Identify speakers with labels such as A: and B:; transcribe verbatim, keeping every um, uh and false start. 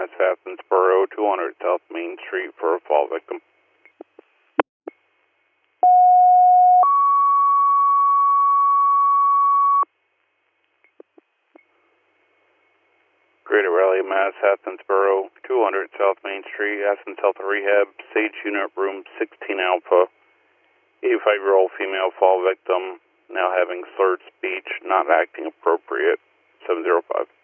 A: Mass, Athensboro, two hundred South Main Street for a fall victim. Greater Raleigh, Mass, Athensboro, two hundred South Main Street, Athens Health Rehab, Sage Unit Room sixteen Alpha. eighty-five-year-old female fall victim, now having slurred speech, not acting appropriate. seven zero five.